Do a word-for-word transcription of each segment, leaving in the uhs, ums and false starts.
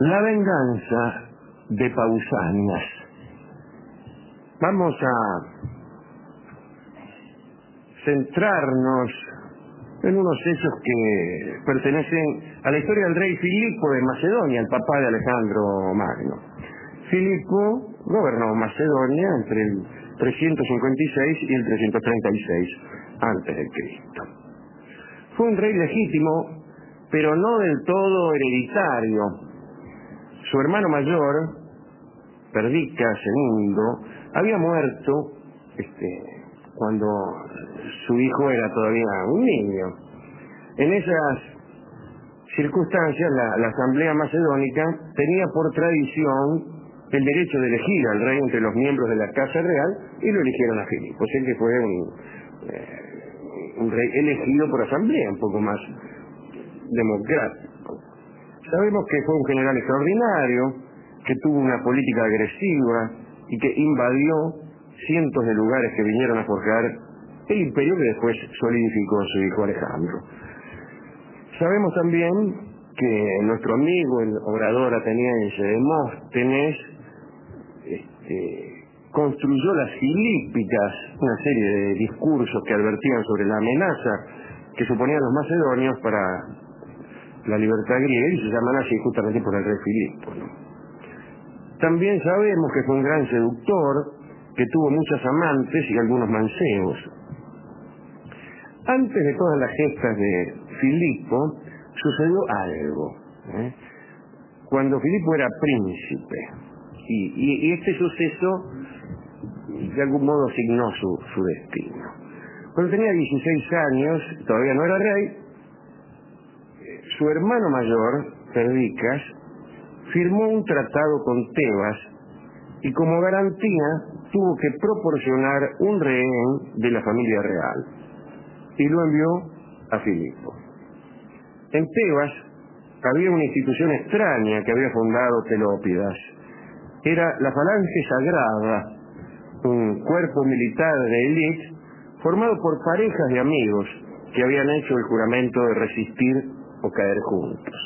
La venganza de Pausanias. Vamos a centrarnos en unos hechos que pertenecen a la historia del rey Filipo de Macedonia, el papá de Alejandro Magno. Filipo gobernó Macedonia entre el trescientos cincuenta y seis y el trescientos treinta y seis antes de Cristo. Fue un rey legítimo, pero no del todo hereditario. Su hermano mayor, Perdicas segundo, había muerto este, cuando su hijo era todavía un niño. En esas circunstancias, la, la Asamblea Macedónica tenía por tradición el derecho de elegir al rey entre los miembros de la Casa Real y lo eligieron a Filipo. O sea que fue un, eh, un rey elegido por asamblea, un poco más democrático. Sabemos que fue un general extraordinario, que tuvo una política agresiva y que invadió cientos de lugares que vinieron a forjar el imperio que después solidificó su hijo Alejandro. Sabemos también que nuestro amigo, el orador ateniense Demóstenes, este, construyó las Filípicas, una serie de discursos que advertían sobre la amenaza que suponían los macedonios para la libertad griega, y se llaman así justamente por el rey Filipo, ¿no? También sabemos que fue un gran seductor, que tuvo muchas amantes y algunos mancebos. Antes de todas las gestas de Filipo, sucedió algo, ¿eh? Cuando Filipo era príncipe, y, y, y este suceso de algún modo signó su, su destino. Cuando tenía dieciséis años, todavía no era rey, su hermano mayor, Perdicas, firmó un tratado con Tebas y como garantía tuvo que proporcionar un rehén de la familia real y lo envió a Filipo. En Tebas había una institución extraña que había fundado Telópidas. Era la Falange Sagrada, un cuerpo militar de élite formado por parejas de amigos que habían hecho el juramento de resistir o caer juntos.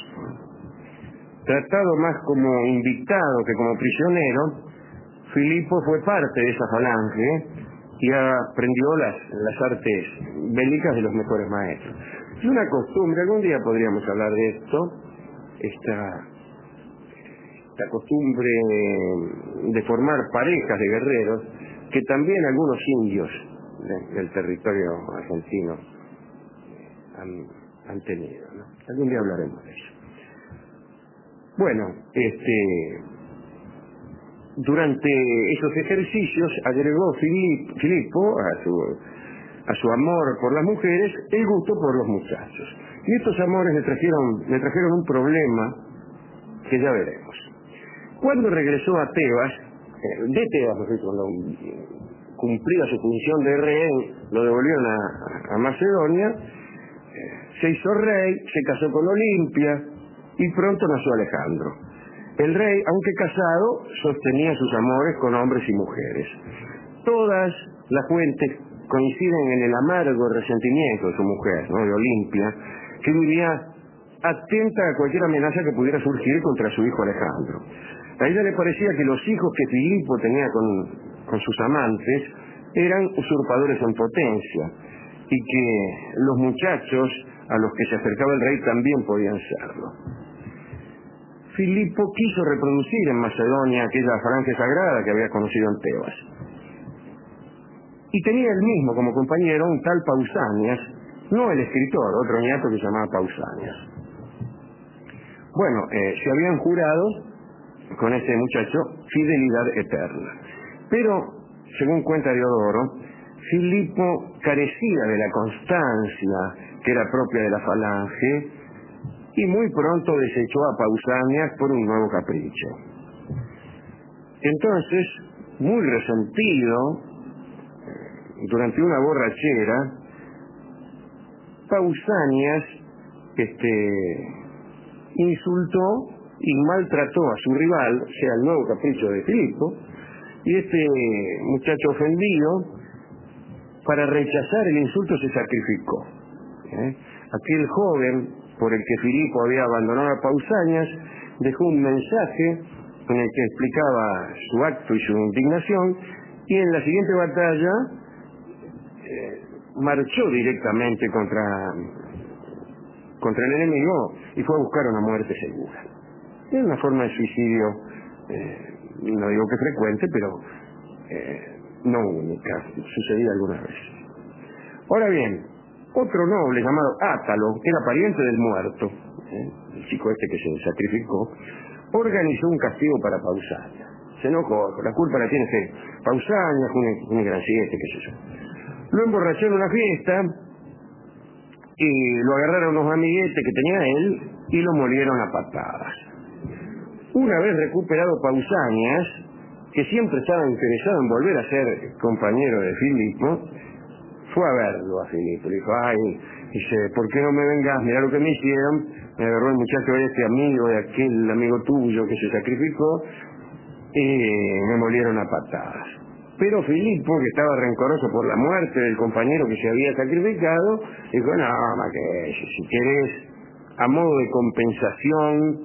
Tratado más como invitado que como prisionero, Filipo fue parte de esa falange y aprendió las, las artes bélicas de los mejores maestros. Es una costumbre, algún día podríamos hablar de esto, esta, esta costumbre de formar parejas de guerreros que también algunos indios de, del territorio argentino han, han tenido, ¿no? Algún día hablaremos de eso. Bueno, este, durante esos ejercicios agregó Filip, Filipo a su, a su amor por las mujeres el gusto por los muchachos. Y estos amores le trajeron, le trajeron un problema que ya veremos. Cuando regresó a Tebas, eh, de Tebas, cuando cumplía su función de rehén, lo devolvieron a, a Macedonia, eh, se hizo rey, se casó con Olimpia, y pronto nació Alejandro. El rey, aunque casado, sostenía sus amores con hombres y mujeres. Todas las fuentes coinciden en el amargo resentimiento de su mujer, ¿no?, de Olimpia, que vivía atenta a cualquier amenaza que pudiera surgir contra su hijo Alejandro. A ella le parecía que los hijos que Filipo tenía con, con sus amantes eran usurpadores en potencia, y que los muchachos a los que se acercaba el rey también podían serlo. Filipo quiso reproducir en Macedonia aquella falange sagrada que había conocido en Tebas. Y tenía él mismo como compañero un tal Pausanias, no el escritor, otro niato que se llamaba Pausanias. Bueno, eh, se habían jurado con este muchacho fidelidad eterna. Pero, según cuenta Diodoro, Filipo carecía de la constancia que era propia de la falange y muy pronto desechó a Pausanias por un nuevo capricho. Entonces, muy resentido, durante una borrachera, Pausanias este, insultó y maltrató a su rival, o sea, el nuevo capricho de Filipo, y este muchacho ofendido, para rechazar el insulto, se sacrificó. ¿Eh? Aquel joven por el que Filipo había abandonado a Pausanias dejó un mensaje en el que explicaba su acto y su indignación, y en la siguiente batalla eh, marchó directamente contra, contra el enemigo y fue a buscar una muerte segura. Es una forma de suicidio, eh, no digo que frecuente, pero eh, no única, sucedía algunas veces. Ahora bien, otro noble llamado Átalo, que era pariente del muerto, ¿eh? el chico este que se sacrificó, organizó un castigo para Pausanias. Se enojó, la culpa la tiene ese Pausanias, un, un gran siete, qué sé yo. Lo emborrachó en una fiesta y lo agarraron unos amiguetes que tenía él y lo molieron a patadas. Una vez recuperado Pausanias, que siempre estaba interesado en volver a ser compañero de Filipo, fue a verlo a Filipo. Le dijo, ay, dice, ¿por qué no me vengas? Mirá lo que me hicieron. Me agarró el muchacho de este amigo, de aquel amigo tuyo que se sacrificó, y me molieron a patadas. Pero Filipo, que estaba rencoroso por la muerte del compañero que se había sacrificado, dijo, no, más que eso, si querés, a modo de compensación,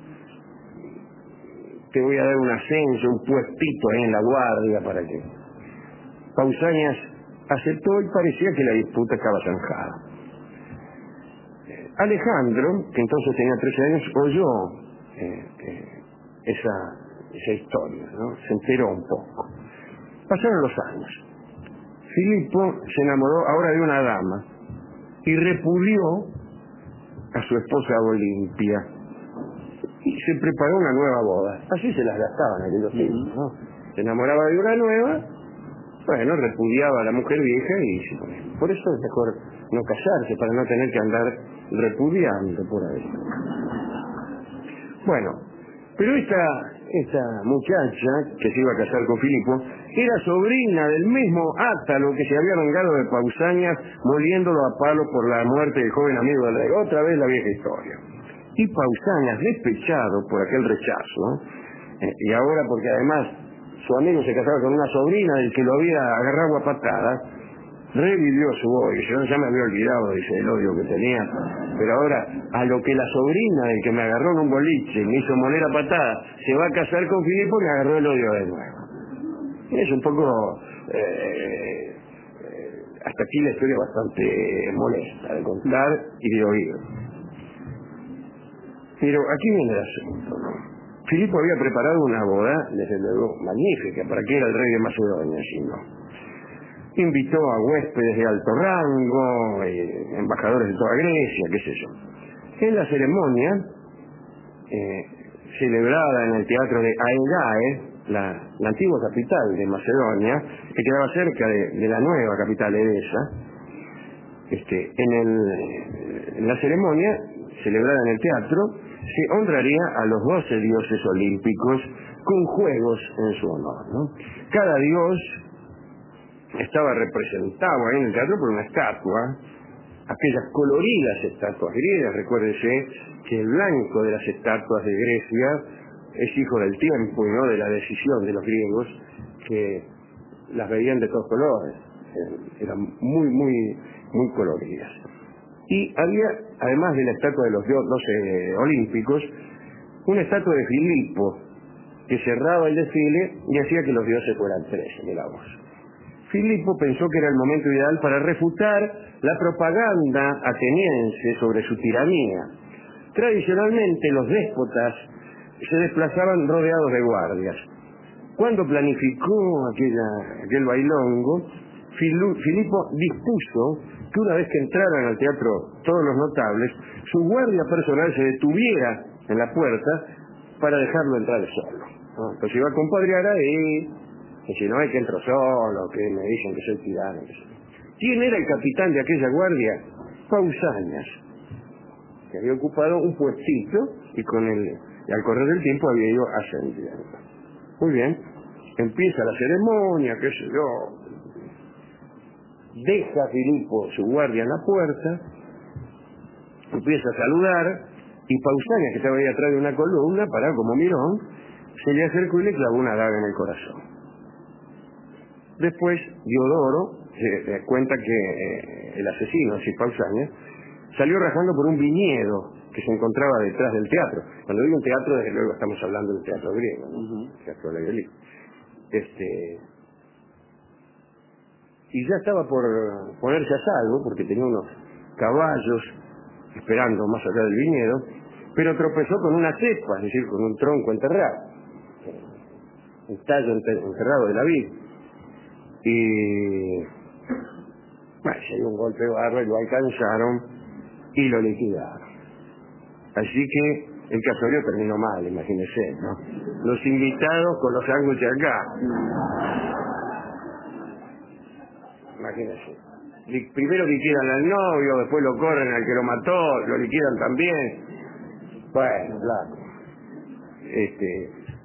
te voy a dar un ascenso, un puestito ahí en la guardia para que... Pausanias aceptó y parecía que la disputa estaba zanjada. Alejandro, que entonces tenía trece años, oyó eh, eh, esa, esa historia, ¿no? Se enteró un poco. Pasaron los años. Filipo se enamoró ahora de una dama y repudió a su esposa Olimpia y se preparó una nueva boda. Así se las gastaban aquellos tiempos, ¿no? Se enamoraba de una nueva, bueno, repudiaba a la mujer vieja y por eso es mejor no casarse, para no tener que andar repudiando por ahí. Bueno, pero esta, esta muchacha que se iba a casar con Filipo era sobrina del mismo Átalo que se había vengado de Pausanias moliéndolo a palo por la muerte del joven amigo del rey. Otra vez la vieja historia. Y Pausanias, despechado por aquel rechazo, eh, y ahora porque además su amigo se casaba con una sobrina del que lo había agarrado a patadas, revivió su odio. Yo ya me había olvidado, dice, el odio que tenía, pero ahora a lo que la sobrina del que me agarró en un boliche me hizo moler a patadas se va a casar con Filipo, me agarró el odio de nuevo. Es un poco eh, eh, hasta aquí la historia bastante molesta de contar y de oír. Pero aquí viene el asunto, ¿no? Filipo había preparado una boda, desde luego, magnífica, para que era el rey de Macedonia, sino invitó a huéspedes de alto rango, eh, embajadores de toda Grecia, qué sé yo. En la ceremonia, eh, celebrada en el teatro de Aegae, la, la antigua capital de Macedonia, que quedaba cerca de, de la nueva capital Edesa, este, en, el, en la ceremonia, celebrada en el teatro, se honraría a los doce dioses olímpicos con juegos en su honor, ¿no? Cada dios estaba representado ahí en el teatro por una estatua, aquellas coloridas estatuas griegas. Recuérdese que el blanco de las estatuas de Grecia es hijo del tiempo y no de la decisión de los griegos, que las veían de todos colores, eran muy, muy, muy coloridas. Y había, además de la estatua de los doce olímpicos, una estatua de Filipo, que cerraba el desfile y hacía que los dioses fueran trece, miramos. Filipo pensó que era el momento ideal para refutar la propaganda ateniense sobre su tiranía. Tradicionalmente los déspotas se desplazaban rodeados de guardias. Cuando planificó aquella, aquel bailongo, Filipo dispuso que una vez que entraran al teatro todos los notables, su guardia personal se detuviera en la puerta para dejarlo entrar solo, ¿no? Pues iba a compadrear ahí, y si no hay que entro solo, que me dicen que soy tirano. ¿Quién era el capitán de aquella guardia? Pausanias, que había ocupado un puestito y con el, y al correr del tiempo había ido ascendiendo. Muy bien, empieza la ceremonia, qué sé yo. Deja a Filipo su guardia en la puerta, empieza a saludar, y Pausanias, que estaba ahí atrás de una columna, parado como mirón, se le acercó y le clavó una daga en el corazón. Después Diodoro se da cuenta que eh, el asesino, así Pausanias, salió rajando por un viñedo que se encontraba detrás del teatro. Cuando digo un teatro, desde luego estamos hablando del teatro griego, ¿no? Uh-huh. Teatro de la Galilea. Este, y ya estaba por ponerse a salvo, porque tenía unos caballos esperando más allá del viñedo, pero tropezó con una cepa, es decir, con un tronco enterrado, un tallo enterrado de la vid. Y bueno, se dio un golpe bárbaro, lo alcanzaron y lo liquidaron. Así que el casorio terminó mal, imagínense, ¿no? Los invitados con los sándwiches acá. Imagínense. Primero liquidan al novio, después lo corren al que lo mató, lo liquidan también. Bueno, claro. Este...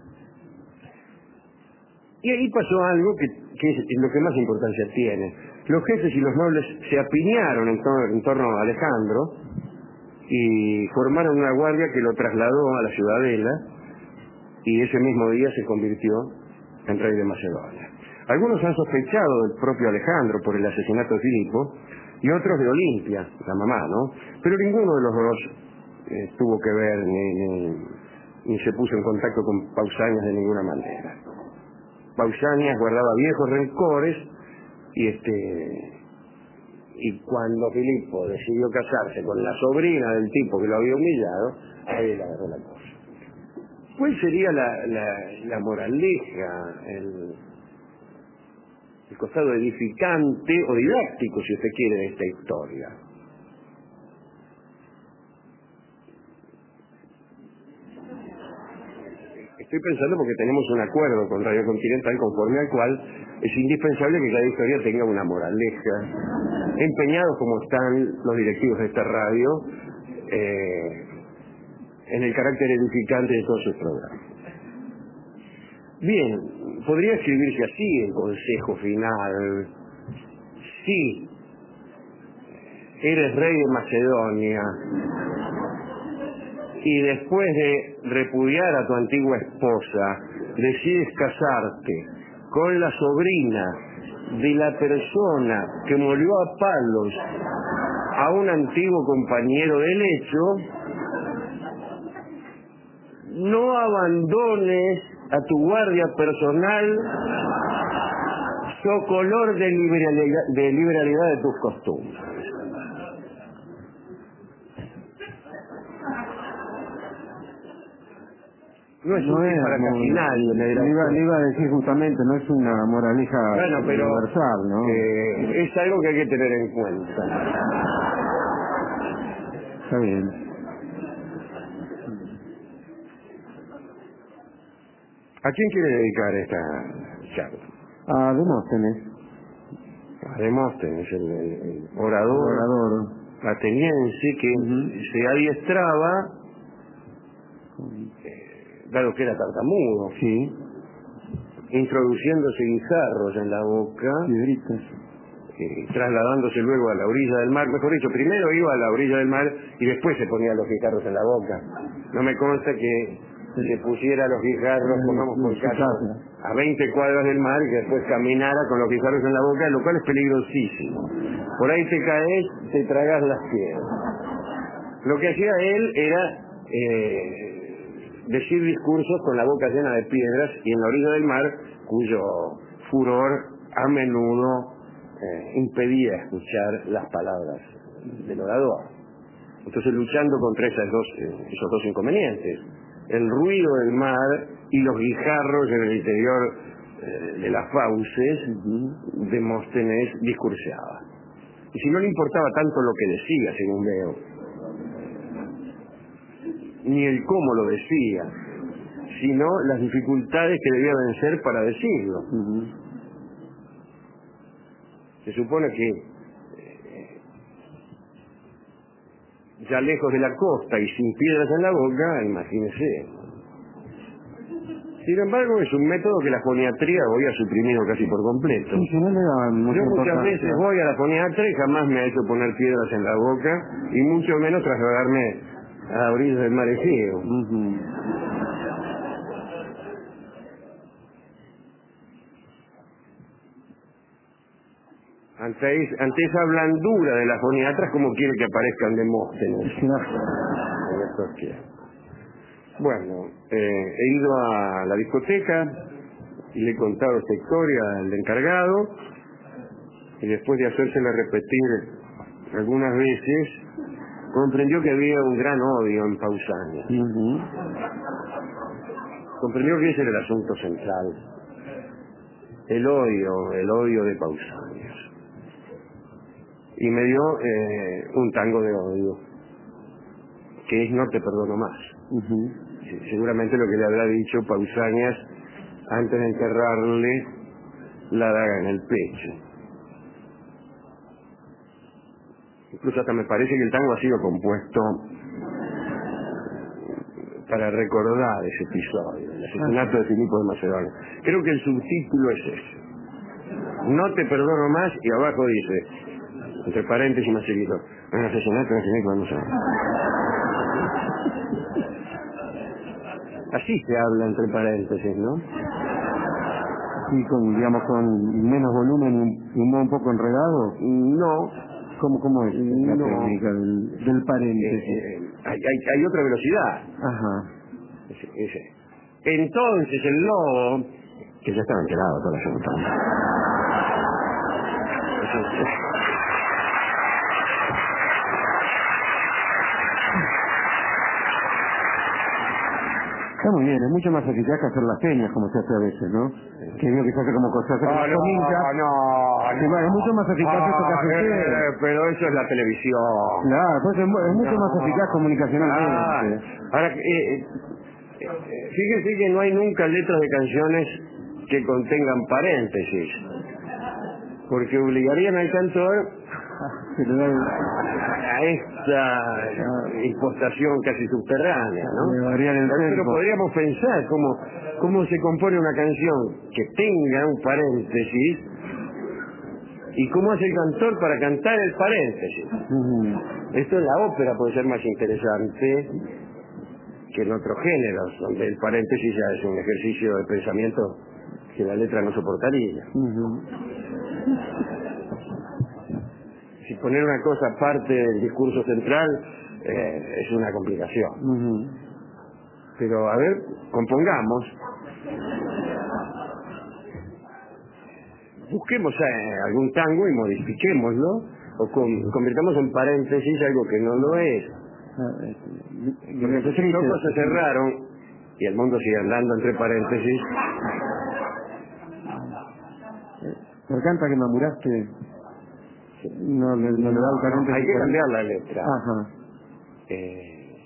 Y ahí pasó algo que, que es lo que más importancia tiene. Los jefes y los nobles se apiñaron en, to en torno a Alejandro y formaron una guardia que lo trasladó a la ciudadela, y ese mismo día se convirtió en rey de Macedonia. Algunos han sospechado del propio Alejandro por el asesinato de Filipo, y otros de Olimpia, la mamá, ¿no? Pero ninguno de los dos eh, tuvo que ver ni, ni, ni se puso en contacto con Pausanias de ninguna manera. Pausanias guardaba viejos rencores, y este y cuando Filipo decidió casarse con la sobrina del tipo que lo había humillado, ahí le agarró la cosa. ¿Cuál sería la, la, la moraleja, el, el costado edificante o didáctico, si usted quiere, de esta historia? Estoy pensando porque tenemos un acuerdo con Radio Continental conforme al cual es indispensable que cada historia tenga una moraleja. Empeñados como están los directivos de esta radio eh, en el carácter edificante de todos sus programas. Bien, podría escribirse así el consejo final. Sí, eres rey de Macedonia y después de repudiar a tu antigua esposa, decides casarte con la sobrina de la persona que molió a palos a un antiguo compañero de lecho, no abandones a tu guardia personal socolor de liberalidad, de liberalidad de tus costumbres. No es no un es para casi nadie, me dirá. Le iba, le iba a decir justamente, no es una moraleja bueno, pero, universal, ¿no? Eh, es algo que hay que tener en cuenta. Está bien. ¿A quién quiere dedicar esta charla? A Demóstenes. A Demóstenes, el, el, el orador, el orador ateniense que uh-huh. se adiestraba, eh, dado que era tartamudo, sí, introduciéndose guijarros en la boca, piedritas, eh, trasladándose luego a la orilla del mar. Mejor dicho, primero iba a la orilla del mar y después se ponía los guijarros en la boca. No me consta que se pusiera los guijarros, pongamos por caso, a veinte cuadras del mar y que después caminara con los guijarros en la boca, lo cual es peligrosísimo. Por ahí te caes, te tragas las piedras. Lo que hacía él era eh, decir discursos con la boca llena de piedras y en la orilla del mar, cuyo furor a menudo eh, impedía escuchar las palabras del orador. Entonces, luchando contra esas dos, eh, esos dos inconvenientes, el ruido del mar y los guijarros en el interior eh, de las fauces, uh-huh. Demóstenes discurseaba. Y si no le importaba tanto lo que decía, según veo, ni el cómo lo decía, sino las dificultades que debía vencer para decirlo. Uh-huh. Se supone que eh, ya lejos de la costa y sin piedras en la boca, imagínese. Sin embargo, es un método que la foniatría hoy ha suprimido casi por completo. Sí, sí, no le daban mucha Yo muchas importancia. veces voy a la foniatría y jamás me ha hecho poner piedras en la boca, y mucho menos trasladarme a la orilla del mar Egeo. Uh-huh. Ante, es, ante esa blandura de las foniatras, ¿cómo quiere que aparezcan Demóstenes? tiempo. Bueno, eh, he ido a la discoteca y le he contado esta historia al encargado, y después de hacérsela repetir algunas veces, comprendió que había un gran odio en Pausanias. Uh-huh. Comprendió que ese era el asunto central. El odio, el odio de Pausanias. Y me dio eh, un tango de odio, que es No te perdono más. Uh-huh. Sí, seguramente lo que le habrá dicho Pausanias antes de enterrarle la daga en el pecho. Incluso hasta me parece que el tango ha sido compuesto para recordar ese episodio, el asesinato de Filipo de Macedonia. Creo que el subtítulo es ese: No te perdono más, y abajo dice, entre paréntesis más seguido, un asesinato, no sé ni cuándo se... Así se habla entre paréntesis, ¿no? Sí, con, digamos, con menos volumen y un modo un poco enredado. No. ¿Cómo, cómo es la No. técnica del, del paréntesis? Eh, eh, hay, hay, hay otra velocidad. Ajá. Ese, ese. Entonces el lobo, que ya estaba enterado toda la junta. Está muy bien, es mucho más eficaz que hacer las peñas como se hace a veces, ¿no? Que digo que se hace como se hace con Ah, las no, comillas. no, Sí, bueno, es mucho más eficaz ah, esto que hace eh, usted. pero eso es la televisión. Claro, pues es, mu- es mucho No. más eficaz comunicacionalmente. Ah, ahora, eh, eh, eh, fíjense que no hay nunca letras de canciones que contengan paréntesis, porque obligarían al cantor Se le da el- a esta impostación casi subterránea, ¿no? Le varían el Pero tempo. podríamos pensar cómo, cómo se compone una canción que tenga un paréntesis y cómo hace el cantor para cantar el paréntesis. Ujú. Esto en la ópera puede ser más interesante que en otros géneros, donde el paréntesis ya es un ejercicio de pensamiento que la letra no soportaría. Ujú. Si poner una cosa aparte del discurso central eh, es una complicación. Ujú. Pero, a ver, compongamos. Busquemos eh, algún tango y modifiquémoslo, o con- convirtamos en paréntesis algo que no lo es. Ah, eh, Porque entonces los ojos se cerraron y el mundo sigue andando entre paréntesis. Me encanta que me amuraste. No, le, no le da el paréntesis. Hay que cambiar la letra. Ajá. Eh,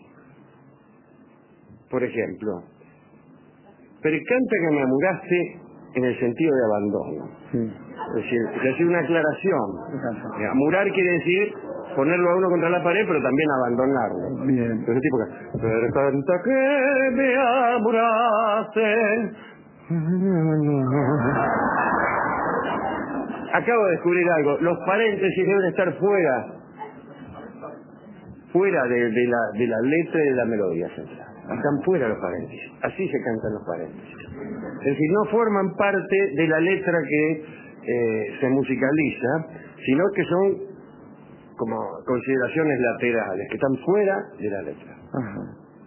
por ejemplo, percanta que me amuraste en el sentido de abandono. Sí. Es decir, es decir, una aclaración. Exacto. Eh, Amurar quiere decir ponerlo a uno contra la pared, pero también abandonarlo. Bien. Ese tipo que... Percanta que me amuraste. Acabo de descubrir algo. Los paréntesis deben estar fuera. Fuera de, de, la, de la letra y de la melodía central. Están fuera los paréntesis. Así se cantan los paréntesis. Es decir, no forman parte de la letra que eh, se musicaliza, sino que son como consideraciones laterales, que están fuera de la letra. Ajá.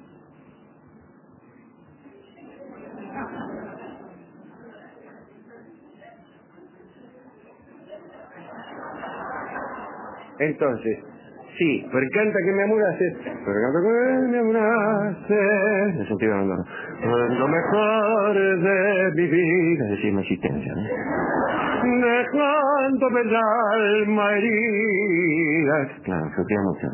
Entonces, sí, percanta que me amuraste, percanta que me amuraste, en el sentido de abandono, lo mejor de mi vida, es decir, mi existencia, ¿no? Dejándome el alma herida. Claro, se queda mucho.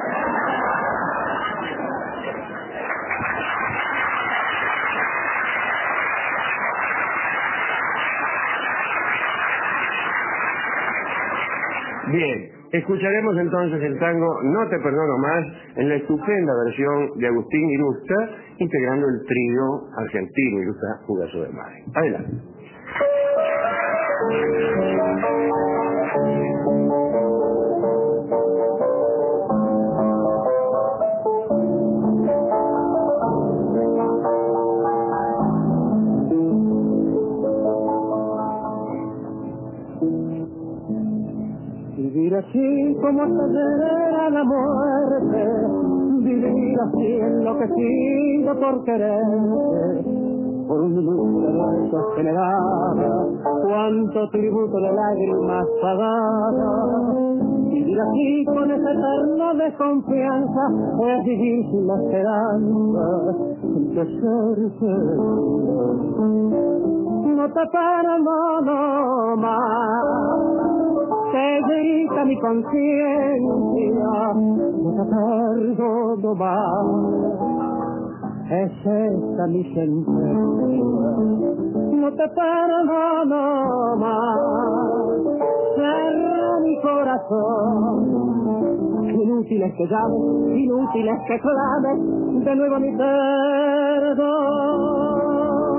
Bien, escucharemos entonces el tango No te perdono más en la estupenda versión de Agustín Irusta, integrando el trío argentino Irusta Jugazo de Mar. Adelante. Vivir así como se a la muerte, vivir así enloquecido por quererte, por un minuto de besos que me daba, cuánto tributo de lágrimas pagaba. Vivir así con esa eterna desconfianza es vivir sin la esperanza de ser feliz. No te perdono más, te grita mi conciencia, no te perdono más. Es esta mi sentencia, no te perdono más. Cierra mi corazón, inútil es que llames, inútil es que clames de nuevo mi perdón.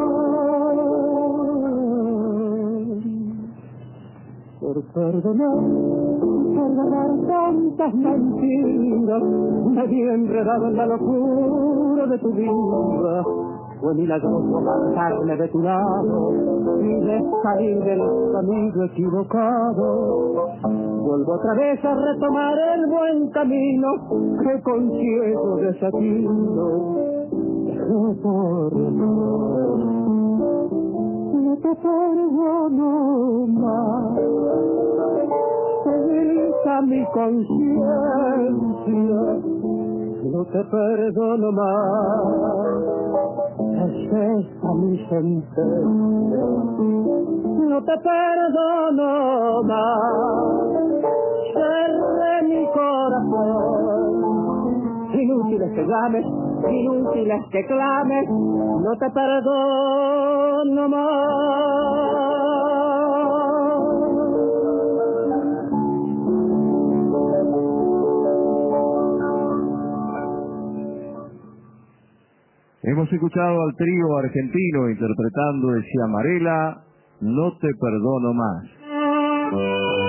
Por perdonar, perdonar tantas mentiras, me vi enredado en la locura de tu vida. Fue milagroso apartarme de tu lado y de salir del camino equivocado. Vuelvo otra vez a retomar el buen camino que con ciego desatino dejé por amor. No te perdono más, te grita mi conciencia, no te perdono más. Es esta mi sentencia, no te perdono más. Cerré mi corazón, inútil es que llames, inútil es que clames, no te perdono más. Hemos escuchado al trío argentino interpretando el Ciamarela, No te perdono más.